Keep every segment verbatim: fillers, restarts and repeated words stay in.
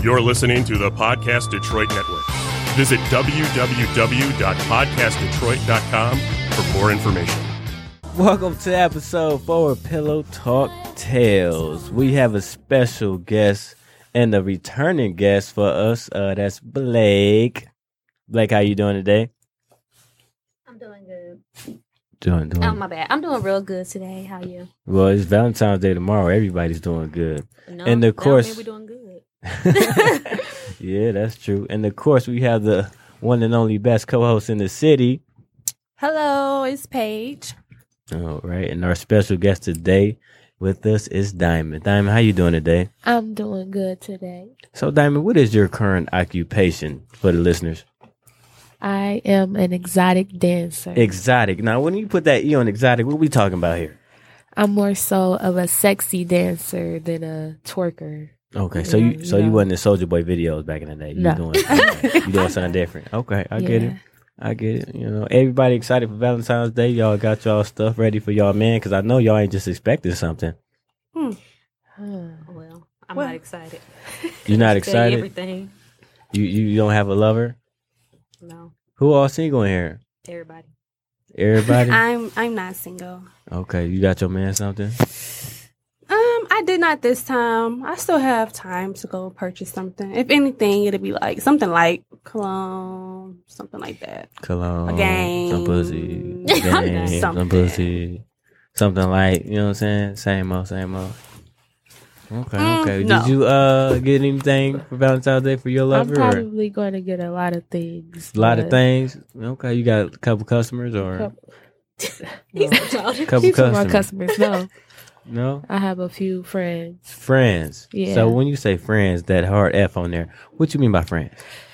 You're listening to the Podcast Detroit Network. Visit w w w dot podcast detroit dot com for more information. Welcome to episode four of Pillow Talk Tales. We have a special guest and a returning guest for us. Uh, that's Blake. Blake, how you doing today? I'm doing good. Doing, doing. Oh, my bad. I'm doing real good today. How you? Well, it's Valentine's Day tomorrow. Everybody's doing good. No, and of course, we're doing good. Yeah, that's true. And of course, we have the one and only best co-host in the city. Hello, it's Paige. All right, and our special guest today with us is Diamond. Diamond, how you doing today? I'm doing good today. So, Diamond, what is your current occupation for the listeners? I am an exotic dancer. Exotic. Now, when you put that E on exotic, what we talking about here? I'm more so of a sexy dancer than a twerker. Okay, so Yeah, you so you you know. wasn't in Soulja Boy videos back in the day. You No. doing okay. you doing something different. Okay, I get it. Yeah. I get it. You know, everybody excited for Valentine's Day. Y'all got y'all stuff ready for y'all man, because I know y'all ain't just expecting something. Huh. Well, I'm Well. not excited. You're not Tell you excited? Everything. You you don't have a lover? No, Who all single in here? everybody. Everybody? I'm I'm not single. Okay, you got your man something? Um, I did not this time. I still have time to go purchase something. If anything, it'll be like something like cologne, something like that. Cologne, A game. some pussy, a Something. game, some Something. pussy, something like, you know what I'm saying? Same old, same old. Okay, Mm, okay. no. Did you uh get anything for Valentine's Day for your I'm lover? Or probably going to get a lot of things. a lot of but- things. Okay, you got a couple customers or Couple- He's No. so childish. couple These are my customers? customers. No, No, I have a few friends. friends. Yeah. So when you say friends, that hard F on there, what you mean by friends?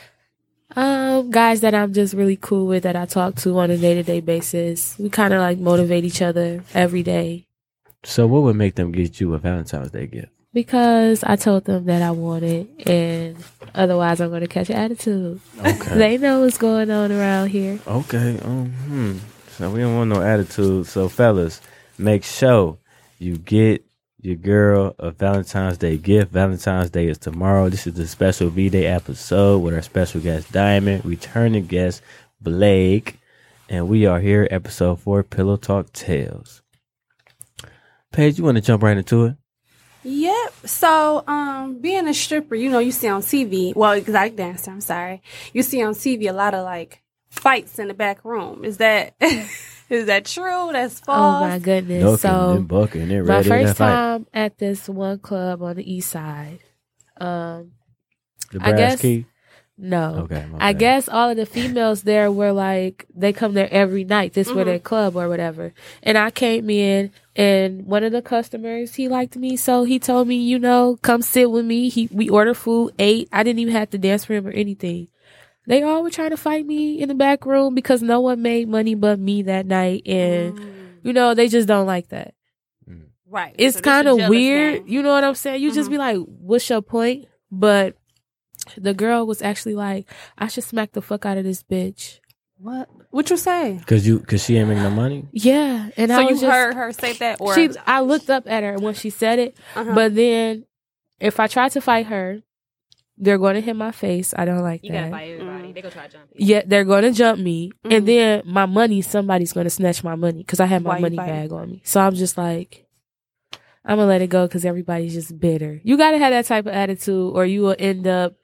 Um, guys that I'm just really cool with that I talk to on a day to day basis. We kind of like motivate each other every day So what would make them get you a Valentine's Day gift? because I told them that I want it, and otherwise I'm going to catch an attitude. Okay. They know what's going on around here. Okay. Um, hmm. So we don't want no attitude. So fellas, make sure you get your girl a Valentine's Day gift. Valentine's Day is tomorrow. This is the special V-Day episode with our special guest Diamond, returning guest Blake, and we are here, episode four, Pillow Talk Tales. Paige, you want to jump right into it? Yep. So, um, being a stripper, you know, you see on T V. Well, exotic dancer. I'm sorry. You see on T V a lot of like fights in the back room. Is that is that true? That's Oh false. my goodness. Ducking, so then bucking, then my ready to first fight. time at this one club on the east side. Um, The I brass guess- key? no. Okay. my I bad. guess all of the females there were like, they come there every night. This were Mhm. their club or whatever. And I came in, and one of the customers, he liked me. So he told me, you know, come sit with me. He We ordered food, ate. I didn't even have to dance for him or anything. They all were trying to fight me in the back room because no one made money but me that night. And, Mm, you know, they just don't like that. right. It's So this kind a of jealous weird. game. You know what I'm saying? You just Mhm. be like, what's your point? But the girl was actually like, I should smack the fuck out of this bitch. What? What you say? Cause you, cause she ain't making no money. Yeah. And So I you was just, heard her say that, or she, I looked up at her when she said it. Uh-huh. But then if I try to fight her, they're going to hit my face. I don't like You that. gotta fight everybody. Mm. They gonna try to jump you. Yeah, they're going to jump me. Mhm. And then my money, somebody's going to snatch my money because I have my Why you money fighting? bag on me. So I'm just like, I'm going to let it go because everybody's just bitter. You got to have that type of attitude or you will end up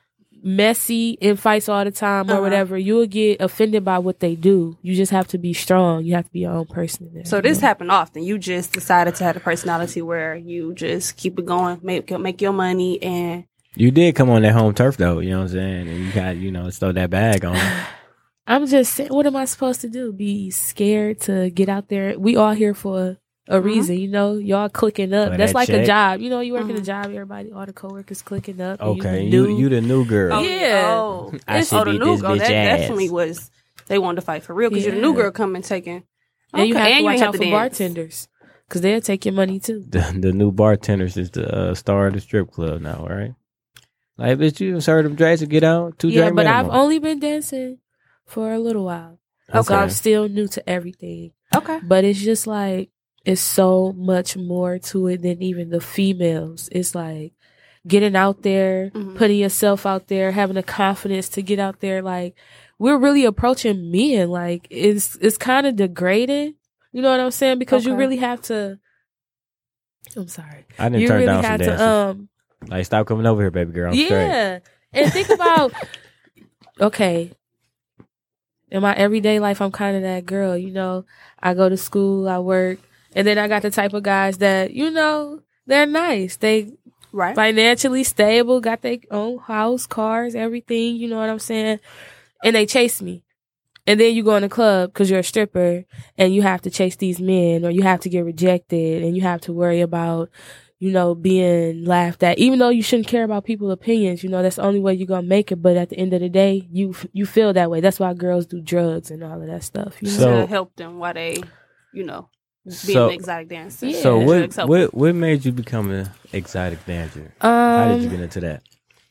messy in fights all the time or Uh-huh. whatever. You will get offended by what they do. You just have to be strong. You have to be your own person. in there. So this happened often. You just decided to have a personality where you just keep it going, make make your money, and You did come on that home turf though, you know what I'm saying? And you got, you know, throw that bag on. I'm just saying, what am I supposed to do? Be scared to get out there? We all here for a reason, you know. Y'all clicking up. For That's that like a check. job. You know, you work in a Mhm. job. Everybody, all the coworkers clicking up. and Okay, you, you, you the new girl. oh Yeah. oh, I It's- should oh, the beat new this girl. bitch That ass. definitely was. They wanted to fight for real because you're the new Yeah. girl coming taking. and you Okay, have to and you watch ain't have out to for dance. bartenders because they'll take your money too. The, the new bartenders is the uh, star of the strip club now, all right? Like, bitch, you heard them drinks to get out? Two Yeah, drink but I've minimum. only been dancing for a little while, Okay. so I'm still new to everything. Okay. But it's just like it's so much more to it than even the females. It's like getting out there, Mhm. putting yourself out there, having the confidence to get out there. Like, we're really approaching men. Like, it's it's kind of degrading. You know what I'm saying? Because you Okay. really have to. I'm sorry. I didn't You turn really down some have dances. to. Um. Like, stop coming over here, baby girl. I'm straight. Yeah, and think about. Okay. In my everyday life, I'm kind of that girl. You know, I go to school, I work, and then I got the type of guys that, you know, they're nice. They Right. financially stable, got their own house, cars, everything. You know what I'm saying? And they chase me. And then you go in the club because you're a stripper and you have to chase these men, or you have to get rejected, and you have to worry about, you know, being laughed at. Even though you shouldn't care about people's opinions, you know, that's the only way you're going to make it. But at the end of the day, you you feel that way. That's why girls do drugs and all of that stuff. You know? So- to help them while they, you know, being So- an exotic dancer. Yeah. So what, Drugs help what what made you become an exotic dancer? um, How did you get into that?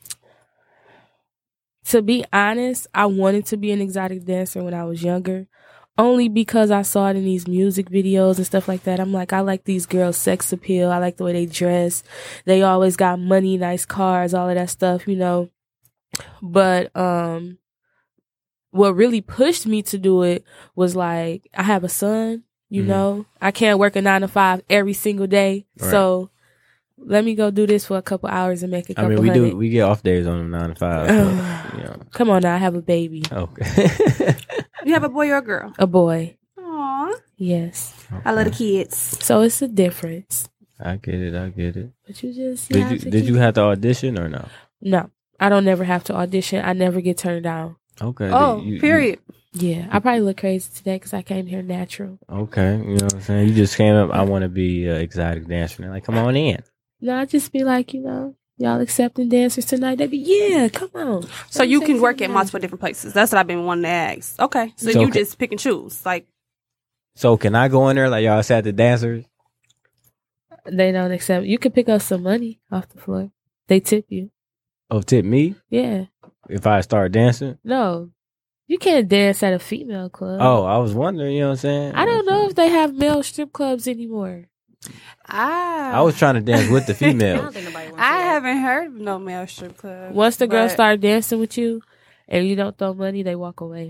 To be honest, I wanted to be an exotic dancer when I was younger, only because I saw it in these music videos and stuff like that. I'm like, I like these girls' sex appeal. I like the way they dress. They always got money, nice cars, all of that stuff, you know. But um, what really pushed me to do it was like, I have a son, you Mhm. know. I can't work a nine to five every single day. Right. So let me go do this for a couple hours and make a I couple mean, we hundred. do we get off days on them nine to five. So, you know. Come on now, I have a baby. Okay. You have a boy or a girl? A boy. Aw. Yes. I love the kids. So it's a difference. I get it. I get it. But you just you Did have you to did keep- you have to audition or no? No. I don't never have to audition. I never get turned down. Okay. Oh, you- you- period. Yeah. I probably look crazy today because I came here natural. okay. You know what I'm saying? You just came up. I want to be an exotic dancer. And they're like, come on in. No, I just be like, you know, y'all accepting dancers tonight? They be, yeah, come on. So you can work at multiple different places. That's what I've been wanting to ask. Okay. So, So you ca- just pick and choose. Like, So can I go in there like y'all said the dancers? They don't accept. You can pick up some money off the floor. They tip you. Oh, tip me Yeah. if I start dancing? No. You can't dance at a female club. Oh, I was wondering. You know what I'm saying? I don't know if they have male strip clubs anymore. I, I was trying to dance with the I don't females. think nobody wants I that. haven't heard of no male strip club. Once the girls but- start dancing with you and you don't throw money, they walk away.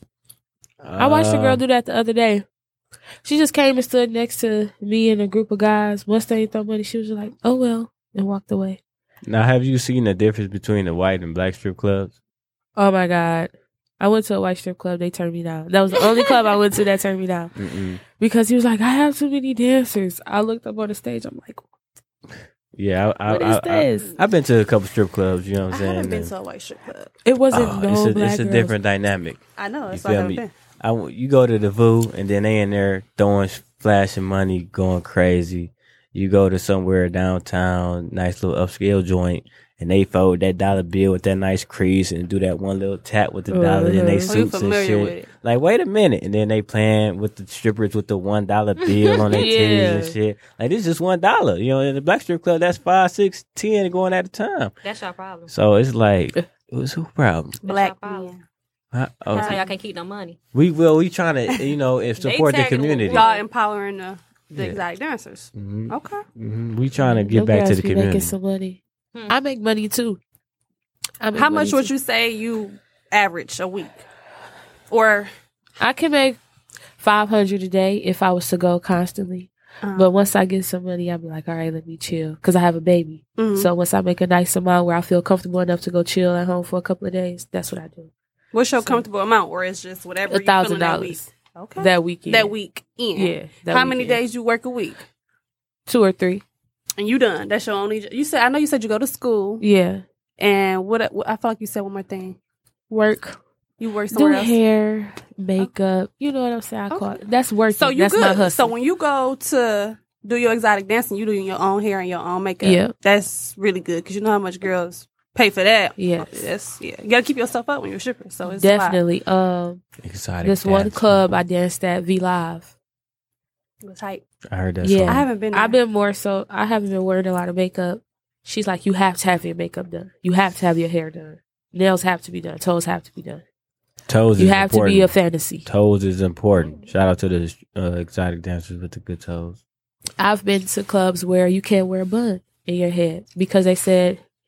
I watched a Uh, girl do that the other day. She just came and stood next to me and a group of guys. Once they throw money, she was just like, oh, well, and walked away. Now, have you seen the difference between the white and black strip clubs? Oh, my God. I went to a white strip club. They turned me down. That was the only club I went to that turned me down. Mm-mm. Because he was like, I have too many dancers. I looked up on the stage. I'm like, Yeah, I, I, what is I, I, this? I've been to a couple strip clubs. You know what I I'm saying? haven't been And- to a white strip club. it wasn't Oh, no it's a, black it's a girls. different dynamic. I know. That's You why I feel haven't me? been. I, w- you go to the Voo and then they in there throwing, flashing money, going crazy. You go to somewhere downtown, nice little upscale joint, and they fold that dollar bill with that nice crease and do that one little tap with the dollar in they Uh-huh. Oh, you suits and familiar shit. with it. Like, wait a minute. And then they playing with the strippers with the one dollar bill on their titties Yeah. and shit. Like, this is just one dollar. You know, in the black strip club, that's five, six, ten going at a time. That's your problem. So it's like, it was who problem? Black problem. men. Huh? Oh, That's how y'all can't keep no money. we will. We trying to, you know, if They support the tagging community. with Y'all empowering the, the Yeah. exotic dancers. hmm Okay. hmm We trying to get Them back to girls the be community. Making some money. Hmm. I make money too. I make How money much would too. you say you average a week? Or I can make five hundred a day if I was to go constantly. uh, But once I get some money, I'll be like, all right, let me chill. Because I have a baby. mhm. So once I make a nice amount where I feel comfortable enough to go chill at home for a couple of days, that's what I do. what's your so- comfortable amount? Or it's just whatever A you thousand feeling that week? dollars Okay. that weekend. That week in. Yeah. that How many weekend. days you work a week? Two or three. And you done. That's your only. You said. I know you said you go to school. Yeah. And what, what I feel like you said one more thing. Work. You work Do somewhere else. hair, makeup. You know what I'm saying? I call Okay. it. That's working. So you that's my good. hustle. So when you go to do your exotic dancing, you do your own hair and your own makeup. Yeah. That's really good because you know how much girls pay for that. Yes. That's yeah. You gotta keep yourself up when you're a stripper. So it's a lot. Definitely. Um, Exotic this one dance. club I danced at V Live. It was hype. I heard that Yeah. song. I haven't been. There. I've been more so. I haven't been wearing a lot of makeup. She's like, you have to have your makeup done. You have to have your hair done. Nails have to be done. Toes have to be done. Toes You is have important. to be a fantasy. Toes is important. Shout out to the uh, exotic dancers with the good toes. I've been to clubs where you can't wear a bun in your head because they said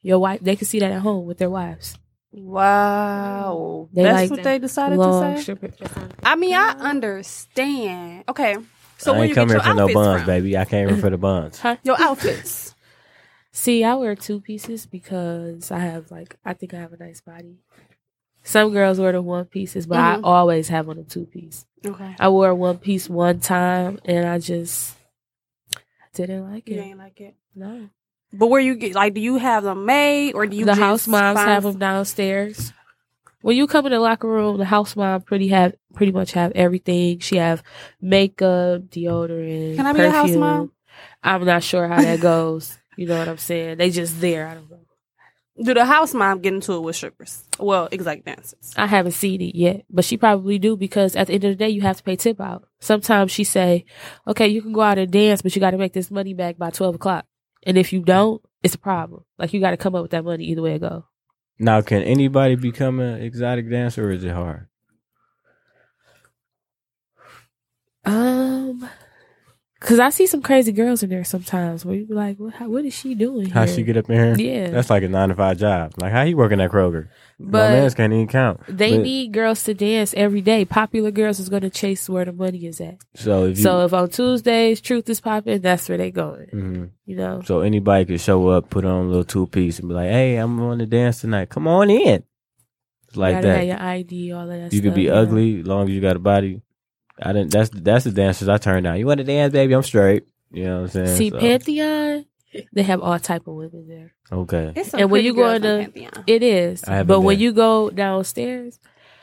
Your wife, they can see that at home with their wives. Wow. They That's like what they decided Long to say? stripper. I mean, I understand. Okay. So I where ain't you come get here your for no outfits buns, from? baby. I came here for the buns. Huh? Your outfits. See, I wear two pieces because I have like I think I have a nice body. Some girls wear the one pieces, but Mhm. I always have on a two piece. Okay. I wore one piece one time and I just didn't like You it. ain't like it. No. But where you get, like, do you have them made or do you the just house moms find- have them downstairs. When you come in the locker room, the house mom pretty have pretty much have everything. She have makeup, deodorant. Can I be perfume. a house mom? I'm not sure how that goes. You know what I'm saying? They just there. I don't know. Do the house mom get into it with strippers? Well, exotic dancers. I haven't seen it yet, but she probably do because at the end of the day, you have to pay tip out. Sometimes she say, "Okay, you can go out and dance, but you got to make this money back by twelve o'clock. And if you don't, it's a problem. Like you got to come up with that money either way it go." Now, can anybody become an exotic dancer, or is it hard? Um, cause I see some crazy girls in there sometimes where you be like, "What? How, what is she doing How here?" she get up in here? Yeah. That's like a nine to five job. Like how he working at Kroger? My But man's can't even count. They But- need girls to dance every day. Popular girls is going to chase where the money is at. So if you, So if on Tuesdays Truth is popping, that's where they going. Mhm. You know. So anybody could show up, put on a little two piece, and be like, "Hey, I'm on the dance tonight. Come on in." It's like you gotta that. have your I D, all of that. You stuff, could be yeah. ugly as long as you got a body. I didn't. That's that's the dancers I turned down. You want to dance, baby? I'm straight. You know what I'm saying? See So, Pantheon, they have all type of women there. okay. It's some And when pretty you go girls in the- Pantheon. It is, I haven't but when been. you go downstairs,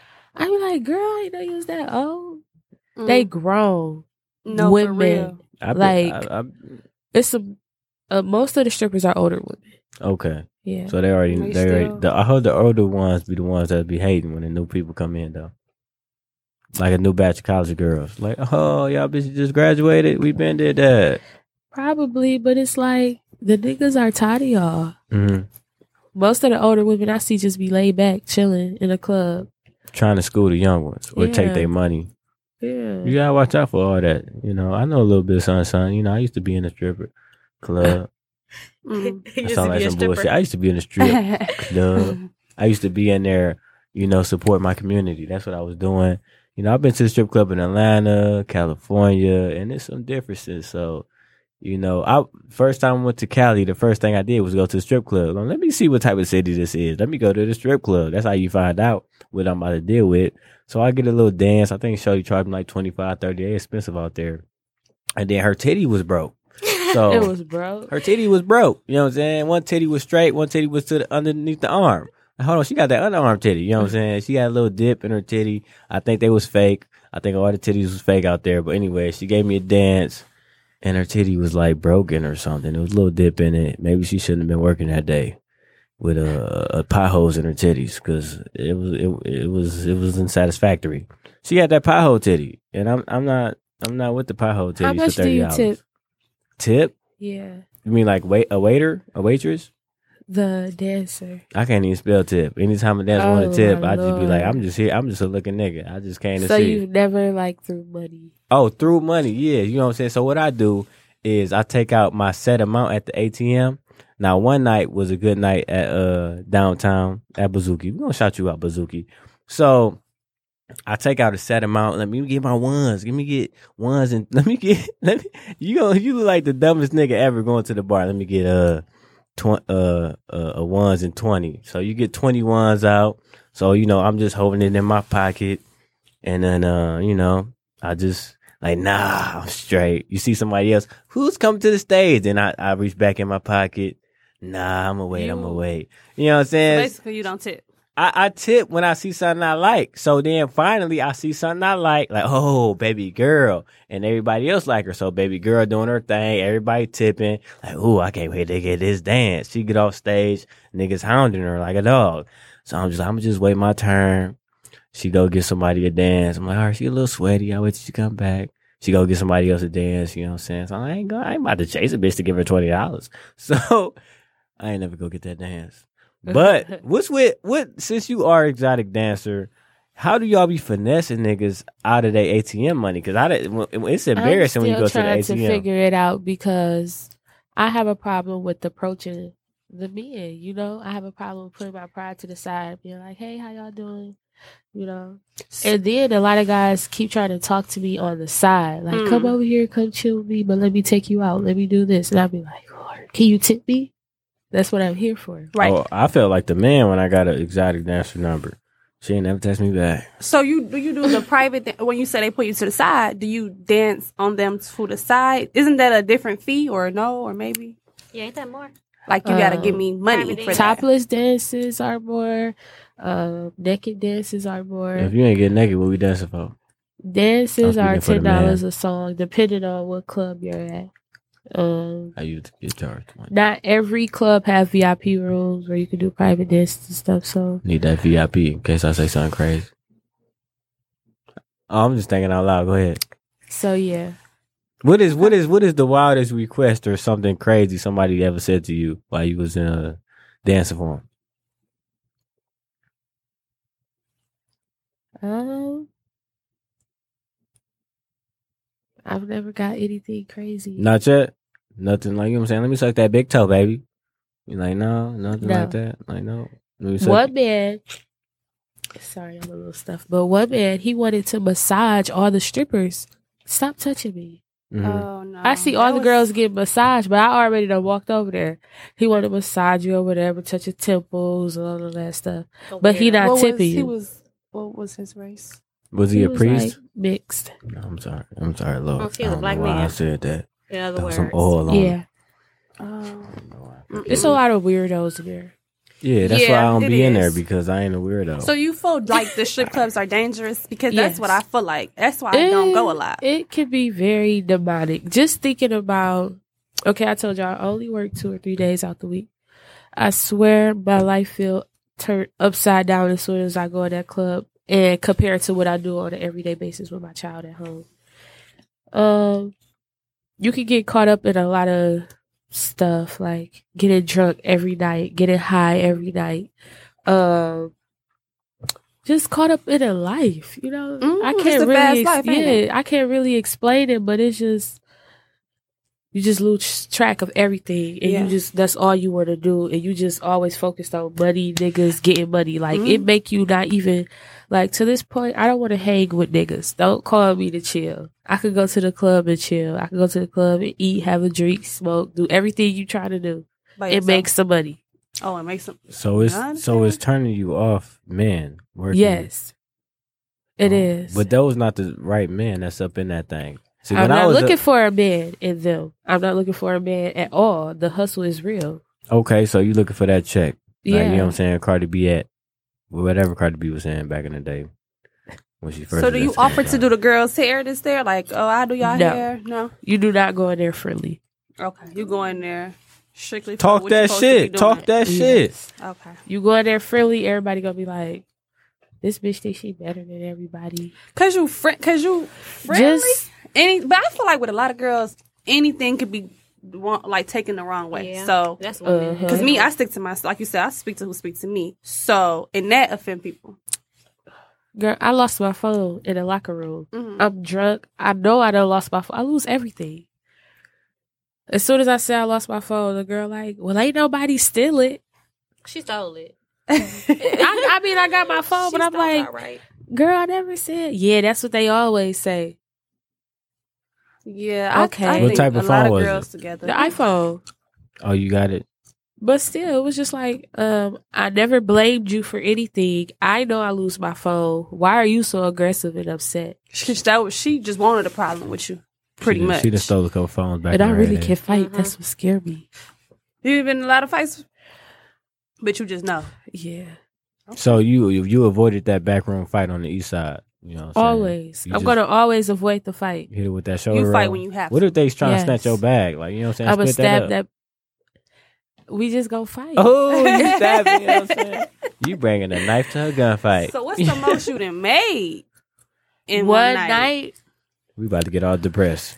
I be like, "Girl, I didn't know you was that old." Mm. They grown. no, for women. real. I, like- I, I, It's some. Uh, most of the strippers are older women. okay. Yeah. So they already. They They already still- the, I heard the older ones be the ones that be hating when the new people come in though. Like a new batch of college girls. Like, oh, y'all bitches just graduated. We been did that. Probably, but it's like the niggas are tired of y'all. Mm-hmm. Most of the older women I see just be laid back, chilling in a club. Trying to school the young ones or take Yeah. their money. Yeah. You gotta watch out for all that. You know, I know a little bit of sunshine. You know, I used to be in a stripper club. Mm. I sound like some bullshit. I used to be in a strip club. I used to be in there, you know, support my community. That's what I was doing. You know, I've been to the strip club in Atlanta, California, and there's some differences. So, you know, I first time I went to Cali, the first thing I did was go to the strip club. Like, let me see what type of city this is. Let me go to the strip club. That's how you find out what I'm about to deal with. So I get a little dance. I think Shorty charged me like twenty-five, thirty. They expensive out there. And then her titty was broke. So It was broke. her titty was broke. You know what I'm saying? One titty was straight, one titty was to the, underneath the arm. Hold on, she got that underarm titty. You know what I'm saying? She got a little dip in her titty. I think they was fake. I think all the titties was fake out there. But anyway, she gave me a dance, and her titty was like broken or something. There was a little dip in it. Maybe she shouldn't have been working that day with a, a pie holes in her titties because it was it, it was it was unsatisfactory. She had that pie hole titty, and I'm I'm not I'm not with the pie hole titties How much for do thirty you dollars. tip? Tip? Yeah. You mean like wait a waiter, a waitress? The dancer. I can't even spell tip. Anytime a dancer want Oh, to tip, my I just be like, Lord. I'm just here. I'm just a looking nigga. I just came to So see. you never like threw money. Oh, through money, yeah. You know what I'm saying? So what I do is I take out my set amount at the A T M. Now, one night was a good night at uh downtown at Bazooki. We're gonna shout you out, Bazooki. So I take out a set amount. Let me get my ones. Let me get ones and let me get let me you go you look like the dumbest nigga ever going to the bar. Let me get uh tw- uh, uh a ones and twenty. So you get twenty ones out. So, you know, I'm just holding it in my pocket. And then uh, you know, I just like, nah, I'm straight. You see somebody else who's coming to the stage, and I, I reach back in my pocket. Nah, I'm gonna wait. I'm gonna You- wait. You know what I'm saying? Basically, you don't tip. I, I tip when I see something I like. So then finally I see something I like, like, oh, baby girl. And everybody else like her. So baby girl doing her thing, everybody tipping. Like, ooh, I can't wait to get this dance. She get off stage, niggas hounding her like a dog. So I'm just, I'm just wait my turn. She go get somebody a dance. I'm like, all right, she a little sweaty. I wait till she come back. She go get somebody else a dance. You know what I'm saying? So I ain't go, I ain't about to chase a bitch to give her twenty dollars. So I ain't never go get that dance. But what's with what? Since you are exotic dancer, how do y'all be finessing niggas out of their A T M money? Because I didn't- it's embarrassing I'm when you go still to the trying A T M. to figure it out because I have a problem with approaching the men. You know, I have a problem with putting my pride to the side, being like, "Hey, how y'all doing?" You know, and then a lot of guys keep trying to talk to me on the side, like, Mm. "Come over here, come chill with me, but let me take you out, let me do this," and I'll be like, "Lord, can you tip me?" That's what I'm here for. Right. Oh, I felt like the man when I got an exotic dancer number. She ain't never text me back. So you do you do the private dan- when you say they put you to the side? Do you dance on them to the side? Isn't that a different fee or no or maybe? Yeah, ain't that more? Like you gotta Um, give me money private for dance. that. Topless dances are more. Uh, naked dances are more. If you ain't getting naked, what we dancing for? Dances I'm are speaking for the ten dollars man. a song, depending on what club you're at. Um, I used to get charged. not every club have V I P rooms where you can do private dances and stuff. So Need that V I P in case I say something crazy. Oh, I'm just thinking out loud. Go ahead. so yeah. What is what is what is the wildest request or something crazy somebody ever said to you while you was in a dancing for 'em? Um, I've never got anything crazy. Not yet. Nothing like you know what I'm saying. Let me suck that big toe, baby. You like no, nothing No. like that. Like no. Let me suck One man, sorry, I'm a little stuffed, but one man, he wanted to massage all the strippers. Stop touching me. Mhm. Oh no! I see all That the was- girls get massaged, but I already done walked over there. He wanted to massage you or whatever, touch your temples and all of that stuff. But he not What was, tipping he you. was what was his race? Was he, a was, priest? like, mixed. No, I'm sorry. I'm sorry, Lord. Oh, he I was a don't black know why man. I said that. In other Throw words, some oil on Yeah. it. Oh, I don't know why. mm-mm. It's a lot of weirdos in there. Yeah, that's Yeah, why I don't it be in there is. because I ain't a weirdo. So you feel like the strip clubs are dangerous because that's Yes. what I feel like. That's why I don't go a lot. It can be very demonic. Just thinking about, okay, I told y'all I only work two or three days out the week. I swear my life feel turned upside down as soon as I go to that club and compare it to what I do on an everyday basis with my child at home. Um, you can get caught up in a lot of stuff like getting drunk every night, getting high every night. Um, just caught up in a life, you know. Mm, I it's can't a really, fast ex- life, ain't yeah, it? I can't really explain it, but it's just you just lose track of everything, and Yeah. you just that's all you want to do, and you just always focused on money, niggas getting money. Like Mhm. it make you not even like to this point. I don't want to hang with niggas. Don't call me to chill. I could go to the club and chill. I could go to the club and eat, have a drink, smoke, do everything you try to do. By It yourself. makes some money. oh, it makes them. So it's I so it's understand. turning you off, man. Working. Yes, it Oh, is. But those not the right man that's up in that thing. See, I'm when I not was looking a- for a man in them. I'm not looking for a man at all. The hustle is real. okay, so you looking for that check? Like, Yeah. you know what I'm saying? Cardi B at whatever Cardi B was saying back in the day when she first. So do was you at offer to Samsung. do the girls' hair that's there? Like, oh, I do y'all No. hair? No. You do not go in there friendly. Okay, you go in there strictly for Talk what you that supposed to be shit. Talk doing. that shit. Yes. Okay. You go in there friendly, everybody gonna be like, this bitch think she better than everybody. Cause you fri- cause you friendly. Just Any, but I feel like with a lot of girls, anything could be wrong, like taken the wrong way. Yeah, So, that's what it Uh-huh. is. cause me, I stick to myself. Like you said, I speak to who speaks to me. So, and that offend people. girl, I lost my phone in the locker room. Mhm. I'm drunk. I know I done lost my phone. I lose everything. As soon as I say I lost my phone, the girl like, well, ain't nobody steal it. She stole it. I, I mean, I got my phone, She but I'm stole it, like, all right. girl, I never said. Yeah, that's what they always say. Yeah. I, Okay. I What think type of a lot phone of was girls it? together. The iPhone. Oh, you got it. But still, it was just like, um, I never blamed you for anything. I know I lose my phone. Why are you so aggressive and upset? She, that was, she just wanted a problem with you, pretty she, done- much. She done stole a couple phones back. And in I her really day. can fight. Mhm. That's what scared me. You've been in a lot of fights, but you just know. Yeah. So you you avoided that backroom fight on the east side. You know, what I'm saying? Always. You I'm just going to always avoid the fight. hit it with that shoulder. You fight roll. when you have What to. if they trying Yes. to snatch your bag? Like, you know what I'm saying? I'm going to Split stab up. that. We just going to fight. Oh, you stabbing. You know what I'm saying? You bringing a knife to a gunfight. So what's the most you done made in one, one, night, night? We about to get all depressed.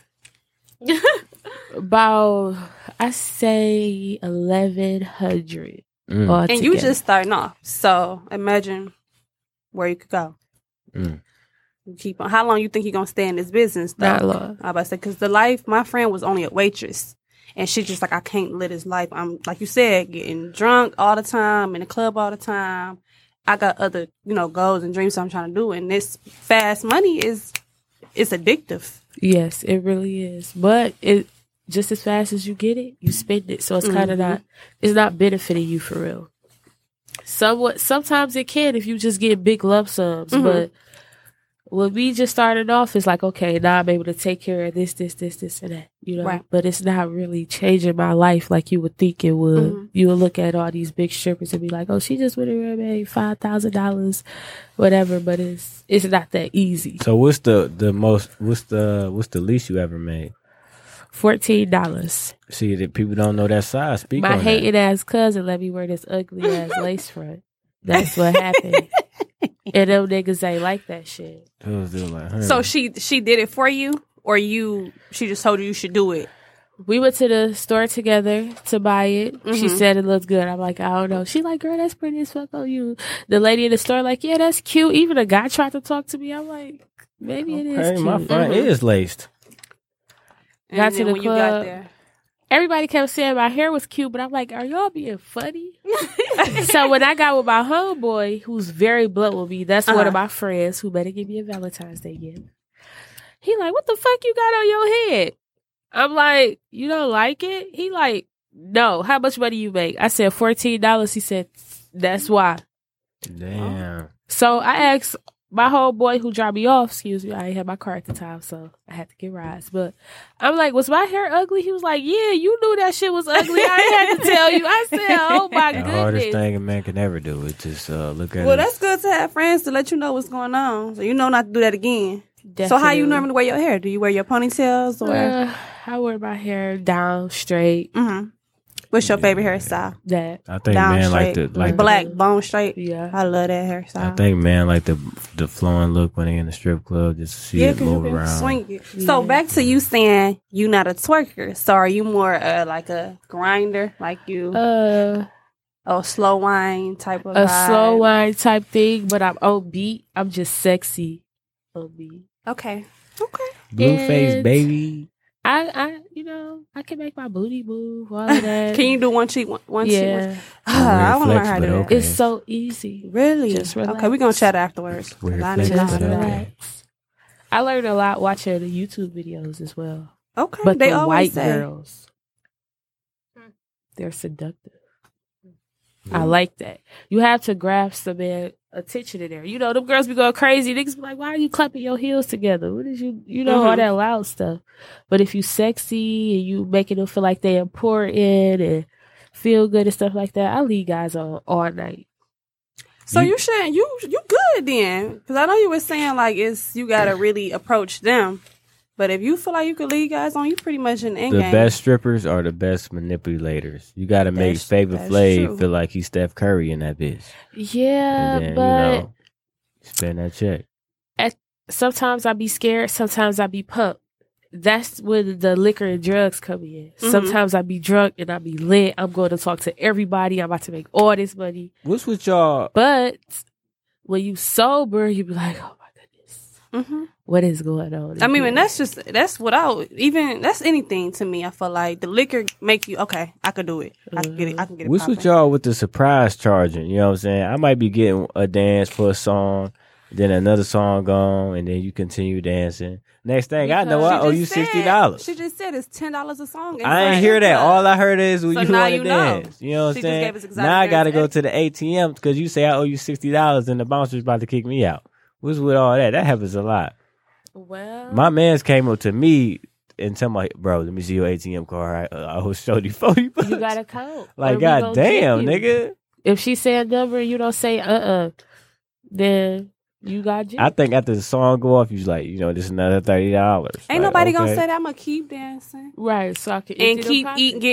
about, I say, eleven hundred. Mm. all And you together. just starting off. So imagine where you could go. Mm. You keep on. How long you think you're gonna stay in this business? Though? Not long. I about to say because the life. My friend was only a waitress, And she's just like, I can't live this life. I'm, like you said, getting drunk all the time, in the club all the time. I got other, you know, goals and dreams I'm trying to do. And this fast money is, it's addictive. Yes, it really is. But it just as fast as you get it, you spend it. So it's kind of Mhm. not, it's not benefiting you for real. Somewhat, sometimes it can if you just get big lump sums. Mhm. But when we just started off, it's like, okay, now I'm able to take care of this, this, this, this, and that, you know. Right. But it's not really changing my life like you would think it would. Mhm. You would look at all these big strippers and be like, oh, she just went and made five thousand dollars, whatever. But it's it's not that easy. So what's the the most? What's the what's the least you ever made? Fourteen dollars. See, that people don't know that size. Speak My on hating ass cousin let me wear this ugly ass lace front. That's what happened. And them niggas ain't like that shit. that. Those dudes like, huh. So she she did it for you, or you she just told you you should do it. We went to the store together to buy it. She Mhm. said it looked good. I'm like, I don't know. She like, girl, that's pretty as fuck on you. The lady in the store like, yeah, that's cute. Even a guy tried to talk to me. I'm like, maybe it is Hey, cute. my front Mhm. is laced. And Got to then the when you got club. there. Everybody kept saying my hair was cute, but I'm like, are y'all being funny? So when I got with my homeboy, who's very blunt with me, that's one Uh-huh. of my friends who better give me a Valentine's Day gift. He like, what the fuck you got on your head? I'm like, you don't like it? He like, no. How much money you make? I said fourteen dollars. He said, that's why. Damn. So I asked my homeboy who dropped me off, excuse me, I ain't had my car at the time, so I had to get rides. But I'm like, was my hair ugly? He was like, yeah, you knew that shit was ugly. I ain't had to tell you. I said, oh my The hardest goodness. thing a man can ever do is just uh, look at Well, it. that's good to have friends to let you know what's going on, so you know not to do that again. So how you Definitely. normally wear your hair? Do you wear your ponytails or? Uh, I wear my hair down straight. hmm What's your favorite hairstyle? That I think Down man like straight, the like black bone straight. yeah. I love that I hairstyle. think man like the the flowing look when they in the strip club, just to see Yeah, it 'cause you move can around. swing it. So Yeah. back to you saying you not a twerker. So are you more uh, like a grinder, like you, Uh, a slow wine type of a vibe? slow wine type thing, but I'm on beat. I'm just sexy on beat. Okay, okay. Blueface And- baby. I, I, you know, I can make my booty move. All of that. Can you do one cheek, one, one cheek? One? Yeah, Ah, I want to learn flex, how to but do that. okay. it's so easy. Really? Just relax. Okay, we're gonna chat afterwards. 'cause Weird I flex, didn't know but how to do that. okay. relax. I learned a lot watching the YouTube videos as well. Okay, But they the always white say. girls, they're seductive. I like that. You have to grasp the man attention in there. You know, them girls be going crazy. Niggas be like, why are you clapping your heels together? What is you, you know, all Mhm. that loud stuff. But if you sexy and you making them feel like they important and feel good and stuff like that, I lead guys on all night. So You- you should you you good then? Because I know you were saying like it's you gotta really approach them. But if you feel like you could lead guys on, you pretty much in the end The game. best strippers are the best manipulators. You got to make That's- Flavor that's Flav true. feel like he's Steph Curry in that bitch. Yeah, And then, but you know, spend that check. sometimes I be scared. Sometimes I be pumped. That's when the liquor and drugs come in. Mhm. Sometimes I be drunk and I be lit. I'm going to talk to everybody. I'm about to make all this money. What's with y'all? But when you sober, you be like, oh my goodness, hmm what is going on? I mean, here? and that's just that's without even that's anything to me. I feel like the liquor make you okay. I could do it. I can get it. I can get it. What's with popping. y'all with the surprise charging? You know what I'm saying? I might be getting a dance for a song, then another song gone, and then you continue dancing. Next thing I know, Because- I She owe just you said- sixty dollars. She just said it's ten dollars a song. I ain't inside hear the that. club. All I heard is So you now want to you know. dance. You know what I'm She just saying? gave us exotic Now I got to dance. go to the A T M because you say I owe you sixty dollars and the bouncer's about to kick me out. What's with all that? That happens a lot. well, My man's came up to me and tell me, bro, let me see your A T M card. I, I was showed you forty bucks. you got to count. Like, or we gonna god damn, jip you. nigga. If she say a number and you don't say uh uh, then you got you. I think after the song go off, you like, you know, this is another thirty dollars. Ain't nobody gonna say that. I'm gonna keep dancing right. So I can and empty them keep pockets. eating,